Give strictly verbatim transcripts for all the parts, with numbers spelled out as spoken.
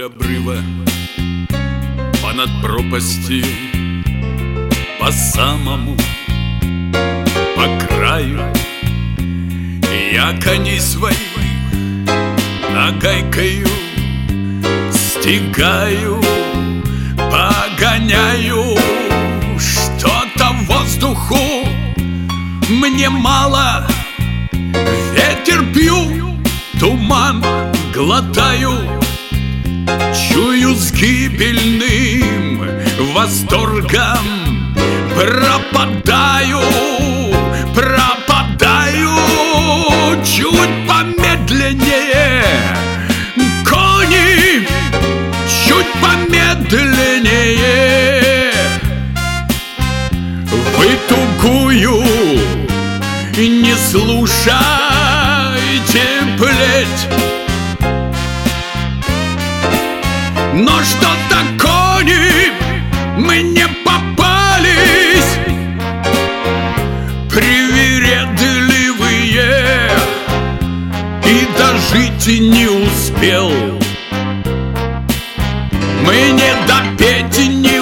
Вдоль обрыва, понад пропастью, по самому, по краю я коней своих нагайкою стигаю, погоняю. Что-то воздуху мне мало, ветер пью, туман глотаю, чую с гибельным восторгом пропадаю, пропадаю. Чуть помедленнее, кони, чуть помедленнее. Вы тугую не слушайте плеть, но что-то кони мне попались привередливые, и дожить не успел, мне допеть не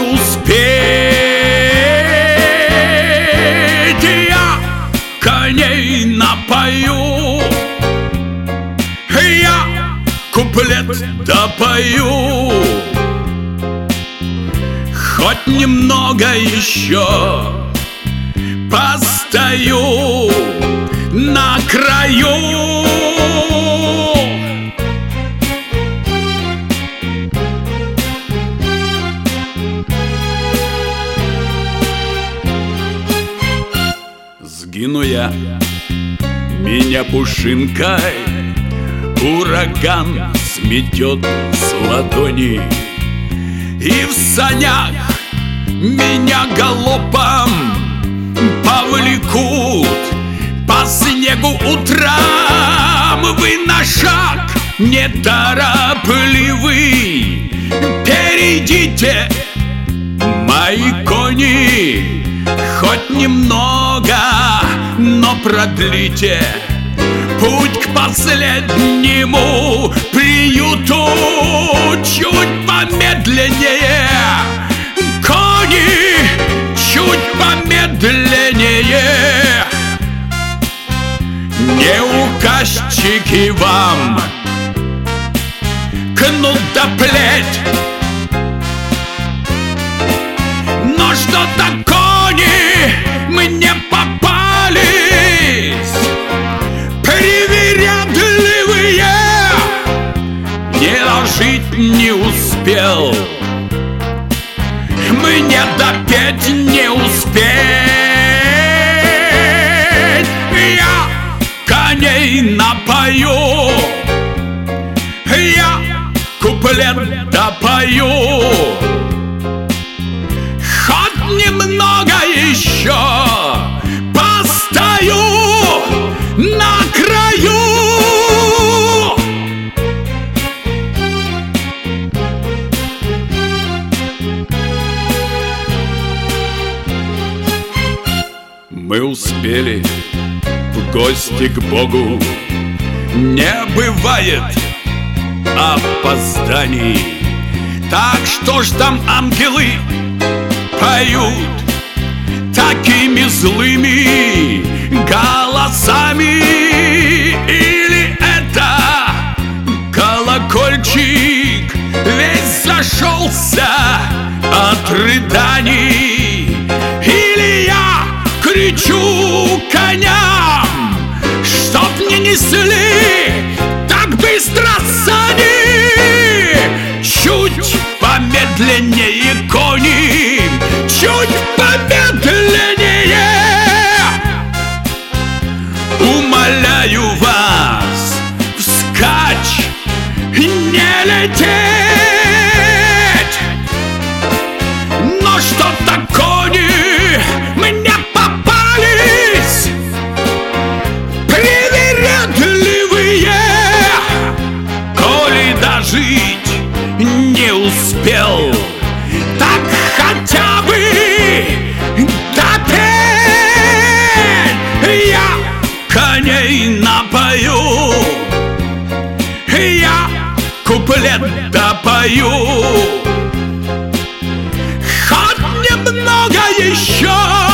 успеть. Я коней напою, я куплет допою, хоть немного еще постою на краю. Сгину я, меня пушинкой ураган сметет с ладони, и в санях меня галопом повлекут по снегу утрам. Вы на шаг неторопливый перейдите, мои кони, хоть немного, но продлите путь к последнему приюту. Чуть помедленнее, кони, чуть помедленнее. Не указчики вам кнут да плеть, но что-то кони мне попались привередливые, не ложить не успел, мне допеть не успеть. Я коней напою, я куплет допою, хоть немного еще постою на краю. Мы успели в гости к Богу, не бывает опозданий. Так что ж там ангелы поют такими злыми голосами? Или это колокольчик весь зашелся от рыданий? Или я кричу коням, чтоб не несли так быстро сани? Чуть помедленнее, кони, чуть помедленнее. Умоляю вас вскачь не лететь, но что-то кони мне попались привередливые, коли дожить не успел, так хотя бы допеть. Я коней напою, я куплю куплет допою, хоть немного еще.